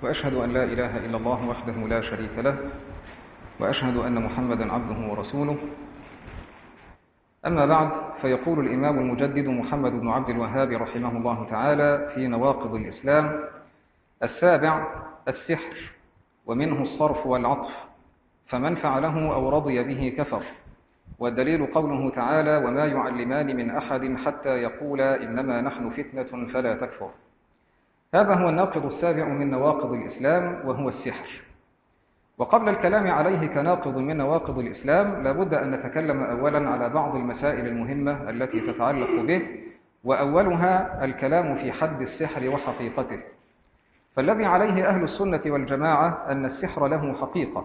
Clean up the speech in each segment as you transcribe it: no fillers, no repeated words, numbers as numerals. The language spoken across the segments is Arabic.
وأشهد أن لا إله إلا الله وحده لا شريك له، وأشهد أن محمدا عبده ورسوله. أما بعد، فيقول الإمام المجدد محمد بن عبد الوهاب رحمه الله تعالى في نواقض الإسلام: السابع السحر، ومنه الصرف والعطف، فمن فعله أو رضي به كفر. والدليل قوله تعالى: وما يعلمان من أحد حتى يقولا إنما نحن فتنة فلا تكفر. هذا هو الناقض السابع من نواقض الإسلام، وهو السحر. وقبل الكلام عليه كناقض من نواقض الإسلام، لابد أن نتكلم أولا على بعض المسائل المهمة التي تتعلق به، وأولها الكلام في حد السحر وحقيقته. فالذي عليه أهل السنة والجماعة أن السحر له حقيقة،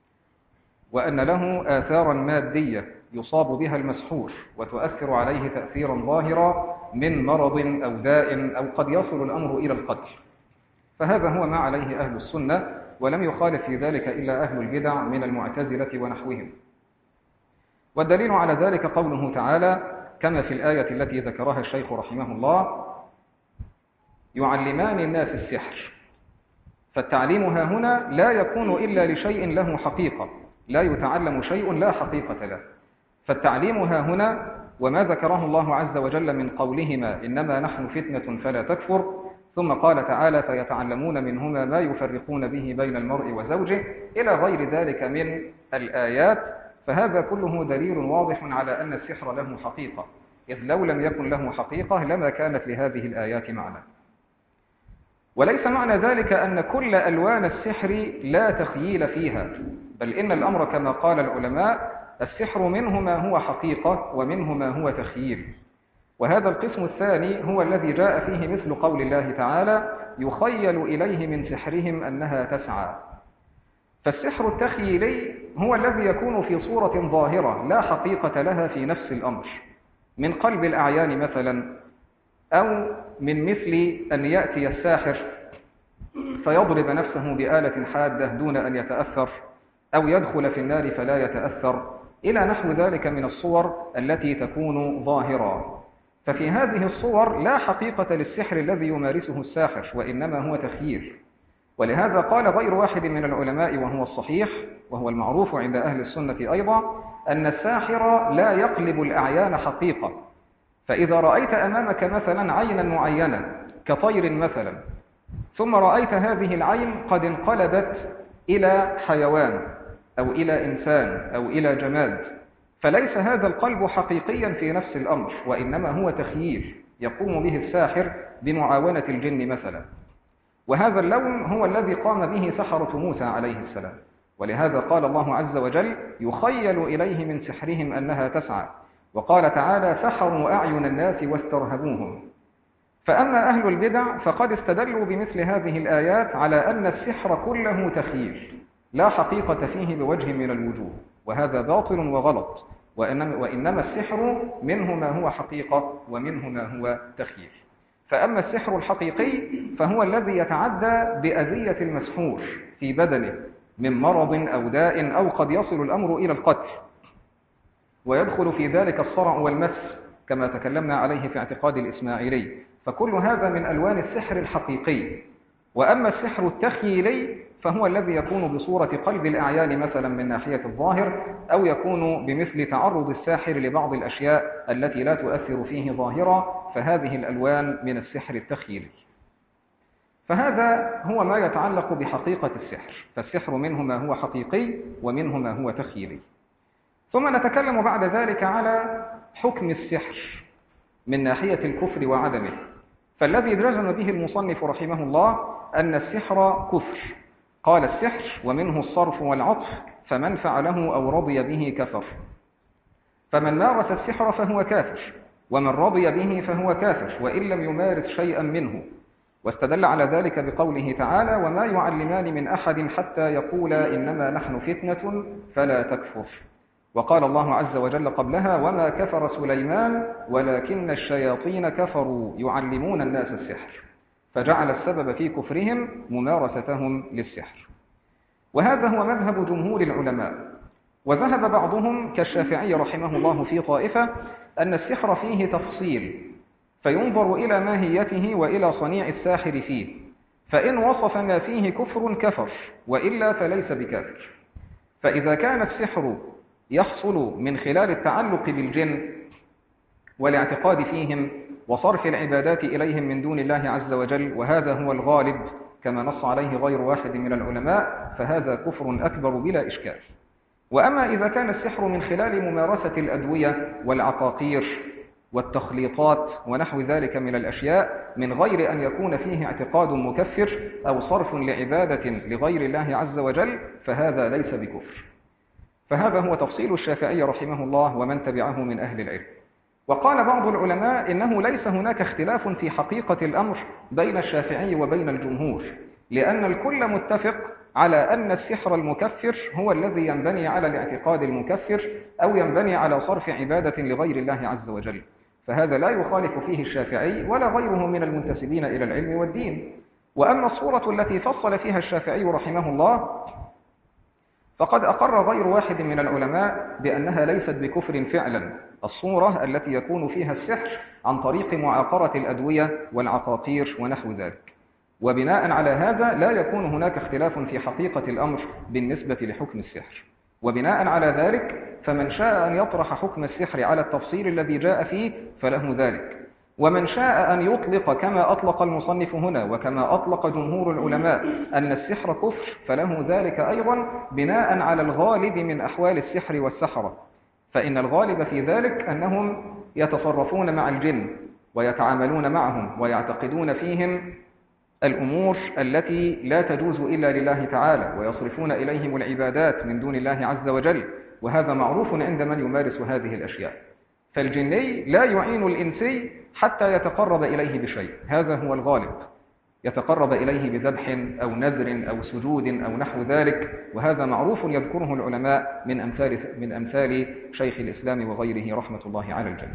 وأن له آثارا مادية يصاب بها المسحور وتؤثر عليه تأثيرا ظاهرا من مرض أو داء، أو قد يصل الأمر إلى القتل. فهذا هو ما عليه أهل السنة، ولم يخالف في ذلك إلا أهل البدع من المعتزلة ونحوهم. والدليل على ذلك قوله تعالى كما في الآية التي ذكرها الشيخ رحمه الله: يعلمان الناس السحر. فالتعليم ها هنا لا يكون إلا لشيء له حقيقة، لا يتعلم شيء لا حقيقة له. فالتعليم ها هنا وما ذكره الله عز وجل من قولهما إنما نحن فتنة فلا تكفر، ثم قال تعالى: فيتعلمون منهما ما يفرقون به بين المرء وزوجه، إلى غير ذلك من الآيات. فهذا كله دليل واضح على أن السحر له حقيقة، إذ لو لم يكن له حقيقة لما كانت لهذه الآيات معنى. وليس معنى ذلك أن كل ألوان السحر لا تخييل فيها، بل إن الأمر كما قال العلماء: السحر منه ما هو حقيقة ومنه ما هو تخييل. وهذا القسم الثاني هو الذي جاء فيه مثل قول الله تعالى: يخيل إليه من سحرهم أنها تسعى. فالسحر التخييلي هو الذي يكون في صورة ظاهرة لا حقيقة لها في نفس الأمر، من قلب الأعيان مثلا، أو من مثل أن يأتي الساحر فيضرب نفسه بآلة حادة دون أن يتأثر، أو يدخل في النار فلا يتأثر، إلى نحو ذلك من الصور التي تكون ظاهرة. ففي هذه الصور لا حقيقة للسحر الذي يمارسه الساحر، وإنما هو تخييل. ولهذا قال غير واحد من العلماء، وهو الصحيح وهو المعروف عند أهل السنة أيضا، أن الساحر لا يقلب الأعيان حقيقة. فإذا رأيت أمامك مثلا عينا معينة كطير مثلا، ثم رأيت هذه العين قد انقلبت إلى حيوان أو إلى إنسان أو إلى جماد، فليس هذا القلب حقيقيا في نفس الأمر، وإنما هو تخييل يقوم به الساحر بمعاونة الجن مثلا. وهذا اللون هو الذي قام به سحرة موسى عليه السلام. ولهذا قال الله عز وجل: يخيل إليه من سحرهم أنها تسعى. وقال تعالى: سحروا أعين الناس واسترهبوهم. فأما أهل البدع فقد استدلوا بمثل هذه الآيات على أن السحر كله تخييل لا حقيقة فيه بوجه من الوجوه، وهذا باطل وغلط، وإنما السحر منه ما هو حقيقة ومنه ما هو تخييل. فأما السحر الحقيقي فهو الذي يتعدى بأذية المسحور في بدنه من مرض أو داء، أو قد يصل الأمر إلى القتل، ويدخل في ذلك الصرع والمس كما تكلمنا عليه في اعتقاد الإسماعيلي. فكل هذا من ألوان السحر الحقيقي. وأما السحر التخييلي فهو الذي يكون بصورة قلب الأعيان مثلا من ناحية الظاهر، أو يكون بمثل تعرض الساحر لبعض الأشياء التي لا تؤثر فيه ظاهرة، فهذه الألوان من السحر التخييلي. فهذا هو ما يتعلق بحقيقة السحر. فالسحر منه ما هو حقيقي ومنه ما هو تخييلي. ثم نتكلم بعد ذلك على حكم السحر من ناحية الكفر وعدمه. فالذي جزم به المصنف رحمه الله أن السحر كفر. قال: السحر ومنه الصرف والعطف، فمن فعله أو رضي به كفر. فمن مارس السحر فهو كافر، ومن رضي به فهو كافر وإن لم يمارس شيئا منه. واستدل على ذلك بقوله تعالى: وما يعلمان من أحد حتى يقولا إنما نحن فتنة فلا تكفر. وقال الله عز وجل قبلها: وما كفر سليمان ولكن الشياطين كفروا يعلمون الناس السحر. فجعل السبب في كفرهم ممارستهم للسحر. وهذا هو مذهب جمهور العلماء. وذهب بعضهم كالشافعي رحمه الله في طائفة أن السحر فيه تفصيل، فينظر إلى ماهيته وإلى صنيع الساحر فيه، فإن وصف ما فيه كفر كفر، وإلا فليس بكافر. فإذا كان السحر يحصل من خلال التعلق بالجن والاعتقاد فيهم وصرف العبادات إليهم من دون الله عز وجل، وهذا هو الغالب كما نص عليه غير واحد من العلماء، فهذا كفر أكبر بلا إشكال. وأما إذا كان السحر من خلال ممارسة الأدوية والعقاقير والتخليطات ونحو ذلك من الأشياء من غير أن يكون فيه اعتقاد مكفر أو صرف لعبادة لغير الله عز وجل، فهذا ليس بكفر. فهذا هو تفصيل الشافعي رحمه الله ومن تبعه من أهل العلم. وقال بعض العلماء إنه ليس هناك اختلاف في حقيقة الأمر بين الشافعي وبين الجمهور، لأن الكل متفق على أن السحر المكفر هو الذي ينبني على الاعتقاد المكفر أو ينبني على صرف عبادة لغير الله عز وجل، فهذا لا يخالف فيه الشافعي ولا غيره من المنتسبين إلى العلم والدين. وأما الصورة التي فصل فيها الشافعي رحمه الله فقد أقر غير واحد من العلماء بأنها ليست بكفر فعلا، الصورة التي يكون فيها السحر عن طريق معاقرة الأدوية والعقاقير ونحو ذلك. وبناء على هذا لا يكون هناك اختلاف في حقيقة الأمر بالنسبة لحكم السحر. وبناء على ذلك فمن شاء أن يطرح حكم السحر على التفصيل الذي جاء فيه فله ذلك، ومن شاء أن يطلق كما أطلق المصنف هنا وكما أطلق جمهور العلماء أن السحر كفر فله ذلك أيضا بناء على الغالب من أحوال السحر والسحرة، فإن الغالب في ذلك أنهم يتصرفون مع الجن ويتعاملون معهم ويعتقدون فيهم الأمور التي لا تجوز إلا لله تعالى، ويصرفون إليهم العبادات من دون الله عز وجل، وهذا معروف عند من يمارس هذه الأشياء. فالجني لا يعين الإنسي حتى يتقرب إليه بشيء، هذا هو الغالب، يتقرب إليه بذبح أو نذر أو سجود أو نحو ذلك، وهذا معروف يذكره العلماء من أمثال شيخ الإسلام وغيره رحمة الله على الجميع.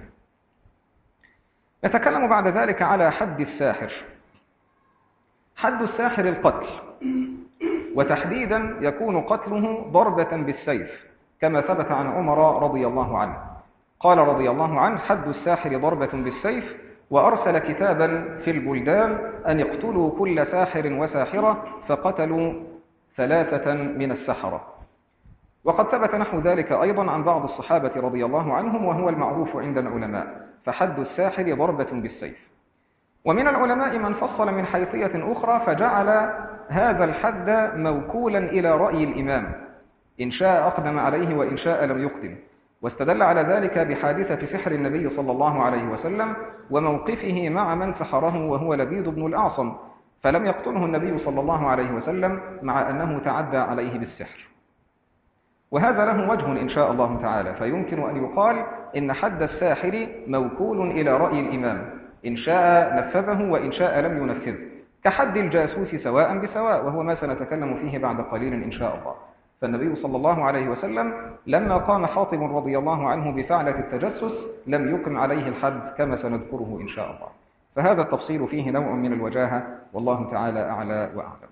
نتكلم بعد ذلك على حد الساحر. حد الساحر القتل، وتحديدا يكون قتله ضربة بالسيف كما ثبت عن عمر رضي الله عنه، قال رضي الله عنه: حد الساحر ضربة بالسيف، وأرسل كتابا في البلدان أن يقتلوا كل ساحر وساحرة، فقتلوا 3 من السحرة. وقد ثبت نحو ذلك أيضا عن بعض الصحابة رضي الله عنهم، وهو المعروف عند العلماء، فحد الساحر ضربة بالسيف. ومن العلماء من فصل من حيثية أخرى فجعل هذا الحد موكولا إلى رأي الإمام، إن شاء أقدم عليه وإن شاء لم يقدم، واستدل على ذلك بحادثة سحر النبي صلى الله عليه وسلم وموقفه مع من سحره وهو لبيد بن الأعصم، فلم يقتله النبي صلى الله عليه وسلم مع أنه تعدى عليه بالسحر. وهذا له وجه إن شاء الله تعالى، فيمكن أن يقال إن حد الساحر موكول إلى رأي الإمام، إن شاء نفذه وإن شاء لم ينفذه، كحد الجاسوس سواء بسواء، وهو ما سنتكلم فيه بعد قليل إن شاء الله. فالنبي صلى الله عليه وسلم لما قام حاطب رضي الله عنه بفعلة التجسس لم يقم عليه الحد كما سنذكره إن شاء الله. فهذا التفصيل فيه نوع من الوجاهة، والله تعالى أعلى وأعلم.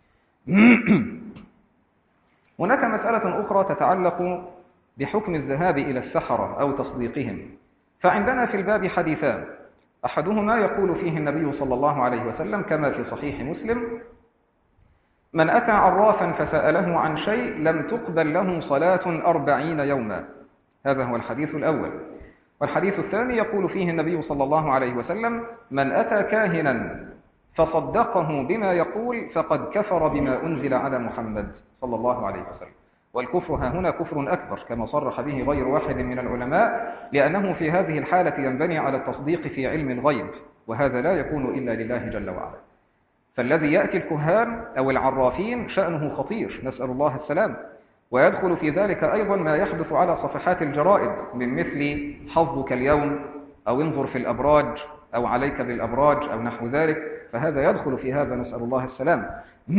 هناك مسألة أخرى تتعلق بحكم الذهاب إلى السحرة أو تصديقهم. فعندنا في الباب حديثان، أحدهما يقول فيه النبي صلى الله عليه وسلم كما في صحيح مسلم: من أتى عرافا فسأله عن شيء لم تقبل له صلاة 40 يوما. هذا هو الحديث الأول. والحديث الثاني يقول فيه النبي صلى الله عليه وسلم: من أتى كاهنا فصدقه بما يقول فقد كفر بما أنزل على محمد صلى الله عليه وسلم. والكفر ها هنا كفر أكبر كما صرح به غير واحد من العلماء، لأنه في هذه الحالة ينبني على التصديق في علم الغيب، وهذا لا يكون إلا لله جل وعلا. فالذي يأتي الكهان أو العرافين شأنه خطير، نسأل الله السلام. ويدخل في ذلك أيضا ما يحدث على صفحات الجرائد من مثل حظك اليوم أو انظر في الأبراج أو عليك بالأبراج أو نحو ذلك، فهذا يدخل في هذا، نسأل الله السلام.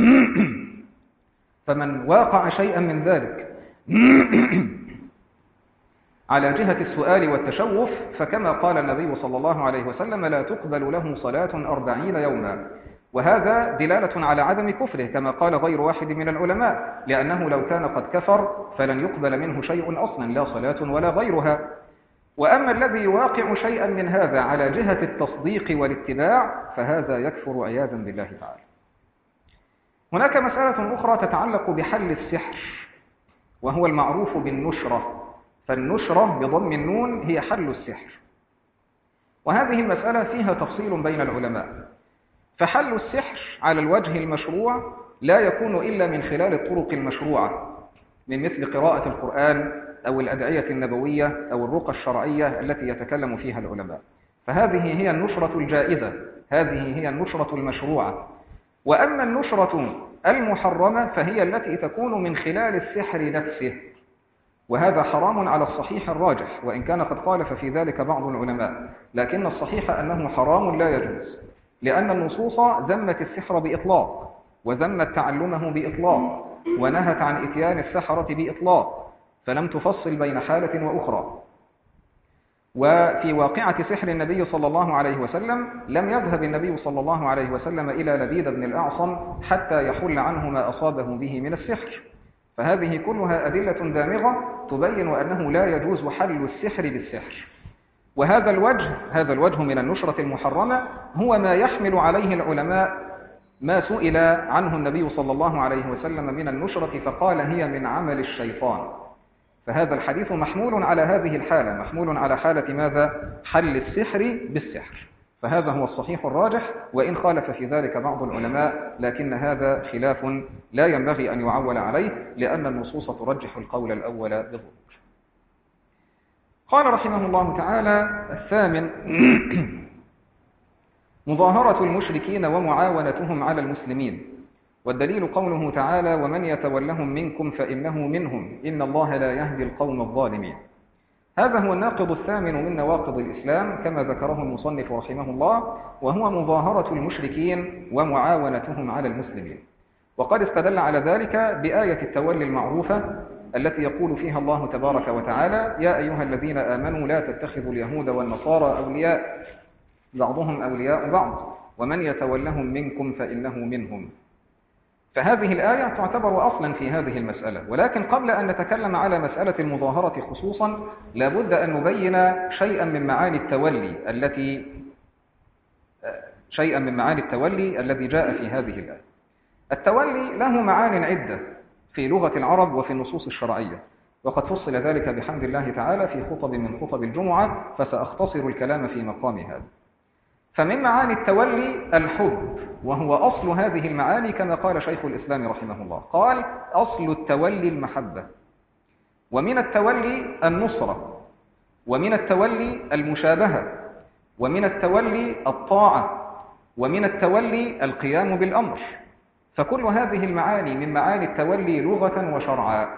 فمن واقع شيئا من ذلك على جهة السؤال والتشوف فكما قال النبي صلى الله عليه وسلم: لا تقبل له صلاة 40 يوما. وهذا دلالة على عدم كفره كما قال غير واحد من العلماء، لأنه لو كان قد كفر فلن يقبل منه شيء أصلا، لا صلاة ولا غيرها. وأما الذي يواقع شيئا من هذا على جهة التصديق والاتباع فهذا يكفر عياذا بالله تعالى. هناك مسألة أخرى تتعلق بحل السحر، وهو المعروف بالنشرة، فالنشرة بضم النون هي حل السحر، وهذه المسألة فيها تفصيل بين العلماء. فحل السحر على الوجه المشروع لا يكون إلا من خلال الطرق المشروعة، من مثل قراءة القرآن أو الأدعية النبوية أو الرقى الشرعية التي يتكلم فيها العلماء، فهذه هي النشرة الجائزة، هذه هي النشرة المشروعة. وأما النشرة المحرمة فهي التي تكون من خلال السحر نفسه، وهذا حرام على الصحيح الراجح، وإن كان قد خالف في ذلك بعض العلماء، لكن الصحيح أنه حرام لا يجوز، لأن النصوص ذمت السحر بإطلاق، وذمت تعلمه بإطلاق، ونهت عن إتيان السحرة بإطلاق، فلم تفصل بين حالة وأخرى. وفي واقعة سحر النبي صلى الله عليه وسلم لم يذهب النبي صلى الله عليه وسلم إلى لبيد بن الأعصم حتى يحل عنه ما أصابه به من السحر، فهذه كلها أدلة دامغة تبين أنه لا يجوز حل السحر بالسحر. وهذا الوجه من النشرة المحرمة هو ما يحمل عليه العلماء ما سئل عنه النبي صلى الله عليه وسلم من النشرة فقال هي من عمل الشيطان، فهذا الحديث محمول على هذه الحالة، محمول على حالة ماذا؟ حل السحر بالسحر، فهذا هو الصحيح الراجح، وإن خالف في ذلك بعض العلماء، لكن هذا خلاف لا ينبغي أن يعول عليه، لأن النصوص ترجح القول الأول بالظهور. قال رحمه الله تعالى: الثامن مظاهرة المشركين ومعاونتهم على المسلمين، والدليل قوله تعالى: ومن يتولهم منكم فإنه منهم إن الله لا يهدي القوم الظالمين. هذا هو الناقض الثامن من نواقض الإسلام كما ذكره المصنف رحمه الله، وهو مظاهرة المشركين ومعاونتهم على المسلمين. وقد استدل على ذلك بآية التولي المعروفة التي يقول فيها الله تبارك وتعالى: يا أيها الذين آمنوا لا تتخذوا اليهود والنصارى أولياء بعضهم أولياء بعض ومن يتولهم منكم فإنه منهم. فهذه الآية تعتبر أصلا في هذه المسألة، ولكن قبل أن نتكلم على مسألة المظاهرة خصوصا لابد أن نبين شيئا من معاني التولي الذي جاء في هذه الآية. التولي له معان عدة في لغة العرب وفي النصوص الشرعية، وقد فصل ذلك بحمد الله تعالى في خطب من خطب الجمعة، فسأختصر الكلام في مقام هذا. فمن معاني التولي الحب، وهو أصل هذه المعاني كما قال شيخ الإسلام رحمه الله، قال: أصل التولي المحبة، ومن التولي النصرة، ومن التولي المشابهة، ومن التولي الطاعة، ومن التولي القيام بالأمر. فكل هذه المعاني من معاني التولي لغة وشرعا،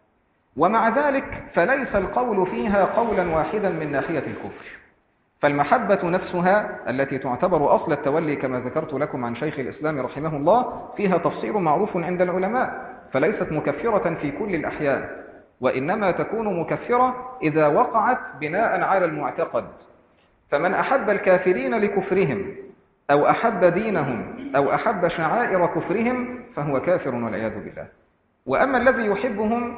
ومع ذلك فليس القول فيها قولا واحدا من ناحية الكفر. فالمحبة نفسها التي تعتبر أصل التولي كما ذكرت لكم عن شيخ الإسلام رحمه الله فيها تفصيل معروف عند العلماء، فليست مكفرة في كل الأحيان، وإنما تكون مكفرة إذا وقعت بناء على المعتقد. فمن أحب الكافرين لكفرهم أو أحب دينهم أو أحب شعائر كفرهم فهو كافر والعياذ بالله. وأما الذي يحبهم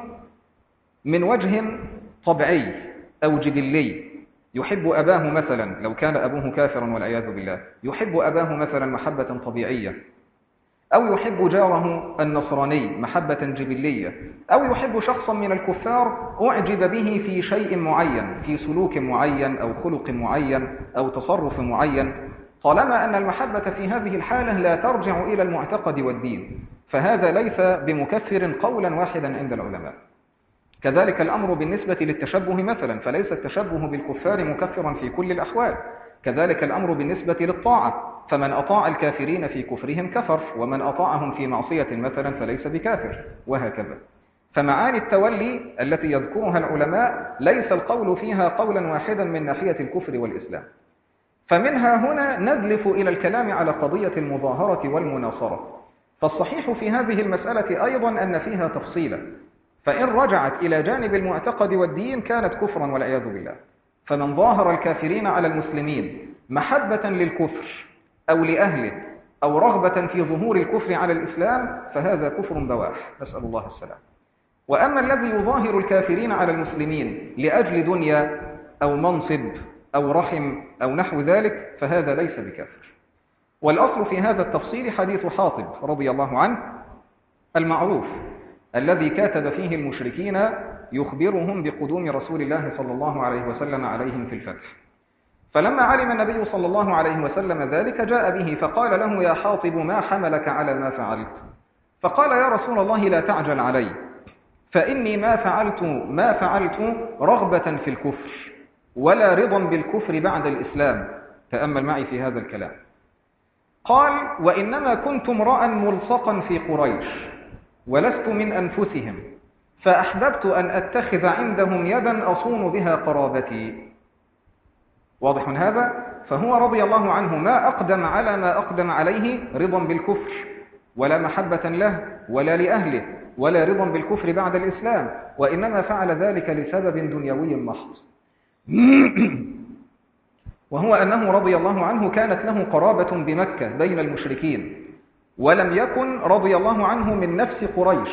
من وجه طبيعي أو جبلي، يحب أباه مثلا لو كان أبوه كافرا والعياذ بالله، يحب أباه مثلا محبة طبيعية، أو يحب جاره النصراني محبة جبلية، أو يحب شخصا من الكفار أعجب به في شيء معين، في سلوك معين أو خلق معين أو تصرف معين، طالما أن المحبة في هذه الحالة لا ترجع إلى المعتقد والدين، فهذا ليس بمكفر قولا واحدا عند العلماء. كذلك الأمر بالنسبة للتشبه مثلا، فليس التشبه بالكفار مكفرا في كل الأحوال. كذلك الأمر بالنسبة للطاعة، فمن أطاع الكافرين في كفرهم كفر، ومن أطاعهم في معصية مثلا فليس بكافر، وهكذا. فمعاني التولي التي يذكرها العلماء ليس القول فيها قولا واحدا من ناحية الكفر والإسلام. فمنها هنا ندلف إلى الكلام على قضية المظاهرة والمناصرة. فالصحيح في هذه المسألة أيضا أن فيها تفصيلا، فإن رجعت إلى جانب المعتقد والدين كانت كفرا والعياذ بالله. فمن ظاهر الكافرين على المسلمين محبة للكفر أو لأهله أو رغبة في ظهور الكفر على الإسلام فهذا كفر بواح، نسأل الله السلام. وأما الذي يظاهر الكافرين على المسلمين لأجل دنيا أو منصب أو رحم أو نحو ذلك فهذا ليس بكافر. والأصل في هذا التفصيل حديث حاطب رضي الله عنه المعروف الذي كاتب فيه المشركين يخبرهم بقدوم رسول الله صلى الله عليه وسلم عليهم في الفتح. فلما علم النبي صلى الله عليه وسلم ذلك جاء به فقال له: يا حاطب ما حملك على ما فعلت؟ فقال: يا رسول الله لا تعجل علي، فإني ما فعلت رغبة في الكفر ولا رضا بالكفر بعد الإسلام. تأمل معي في هذا الكلام. قال: وإنما كنت امرأ ملصقا في قريش ولست من أنفسهم، فأحببت أن أتخذ عندهم يدا أصون بها قرابتي. واضح من هذا؟ فهو رضي الله عنه ما أقدم على ما أقدم عليه رضا بالكفر ولا محبة له ولا لأهله ولا رضا بالكفر بعد الإسلام، وإنما فعل ذلك لسبب دنيوي محض، وهو أنه رضي الله عنه كانت له قرابة بمكة بين المشركين، ولم يكن رضي الله عنه من نفس قريش.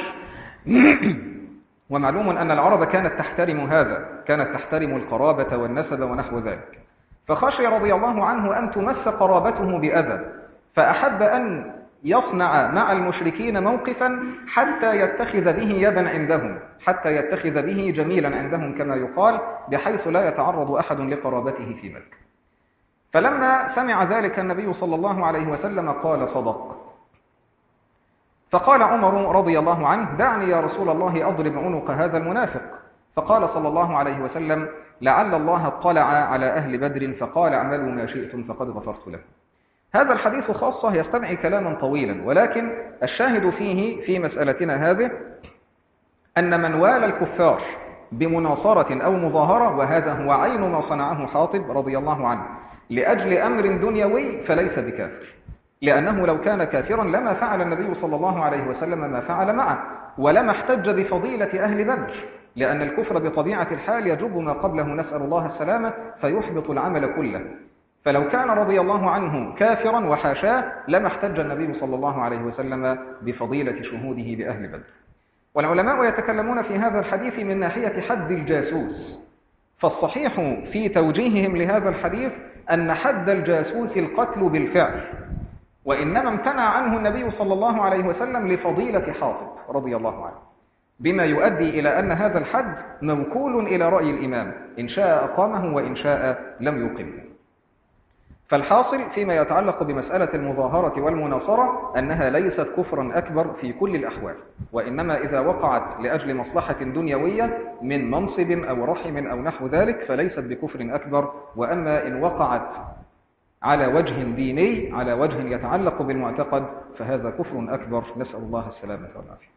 ومعلوم أن العرب كانت تحترم هذا، كانت تحترم القرابة والنسب ونحو ذلك، فخشي رضي الله عنه أن تمس قرابته بأذى، فأحب أن يصنع مع المشركين موقفا حتى يتخذ به يدا عندهم، حتى يتخذ به جميلا عندهم كما يقال، بحيث لا يتعرض أحد لقرابته في مكة. فلما سمع ذلك النبي صلى الله عليه وسلم قال: صدق. فقال عمر رضي الله عنه: دعني يا رسول الله أضرب عنق هذا المنافق. فقال صلى الله عليه وسلم: لعل الله اطلع على أهل بدر فقال اعملوا ما شئتم فقد غفرت لكم. هذا الحديث خاصة يستدعي كلاما طويلا، ولكن الشاهد فيه في مسألتنا هذه أن من والى الكفار بمناصرة أو مظاهرة، وهذا هو عين ما صنعه حاطب رضي الله عنه لأجل أمر دنيوي، فليس بكافر، لأنه لو كان كافرا لما فعل النبي صلى الله عليه وسلم ما فعل معه، ولما احتج بفضيلة أهل بدر، لأن الكفر بطبيعة الحال يجب ما قبله، نسأل الله السلامة، فيحبط العمل كله. فلو كان رضي الله عنه كافرا وحاشاه لما احتج النبي صلى الله عليه وسلم بفضيلة شهوده بأهل بدر. والعلماء يتكلمون في هذا الحديث من ناحية حد الجاسوس، فالصحيح في توجيههم لهذا الحديث أن حد الجاسوس القتل بالفعل، وإنما امتنع عنه النبي صلى الله عليه وسلم لفضيلة حاطب رضي الله عنه، بما يؤدي إلى أن هذا الحد موكول إلى رأي الإمام، إن شاء أقامه وإن شاء لم يقمه. فالحاصل فيما يتعلق بمسألة المظاهرة والمناصرة أنها ليست كفرا أكبر في كل الأحوال، وإنما إذا وقعت لأجل مصلحة دنيوية من منصب أو رحم أو نحو ذلك فليست بكفر أكبر. وأما إن وقعت على وجه ديني، على وجه يتعلق بالمعتقد، فهذا كفر أكبر، نسأل الله السلامة والعافية.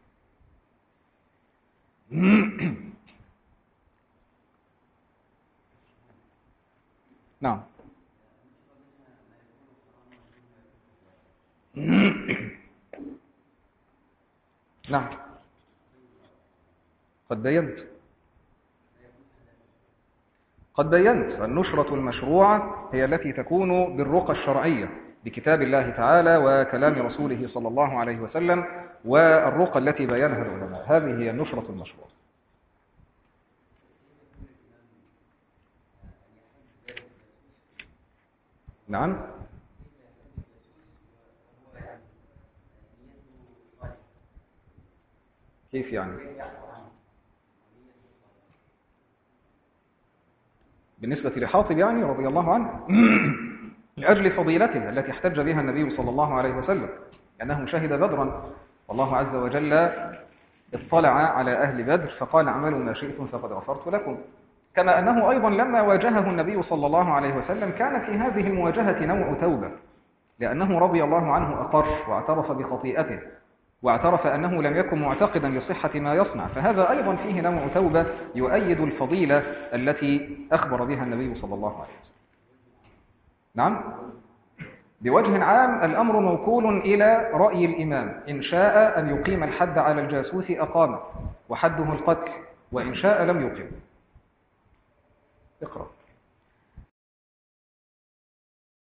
نعم. نعم، قد بينت النشرة المشروعة هي التي تكون بالرقى الشرعية بكتاب الله تعالى وكلام رسوله صلى الله عليه وسلم، والرقى التي بينها العلماء، هذه هي النشرة المشروعة. نعم. كيف يعني؟ بالنسبة لحاطب يعني رضي الله عنه لأجل فضيلته التي احتج بها النبي صلى الله عليه وسلم، أنه شهد بدرا والله عز وجل اطلع على أهل بدر فقال اعملوا ما شئتم فقد غفرت لكم. كما أنه أيضا لما واجهه النبي صلى الله عليه وسلم كان في هذه المواجهة نوع توبة، لأنه رضي الله عنه أقر واعترف بخطيئته واعترف أنه لم يكن معتقدا لصحة ما يصنع، فهذا أيضا فيه نوع توبة يؤيد الفضيلة التي أخبر بها النبي صلى الله عليه وسلم. نعم. بوجه عام الأمر موكول إلى رأي الإمام، إن شاء أن يقيم الحد على الجاسوس أقامه وحده القتل، وإن شاء لم يقم. اقرأ.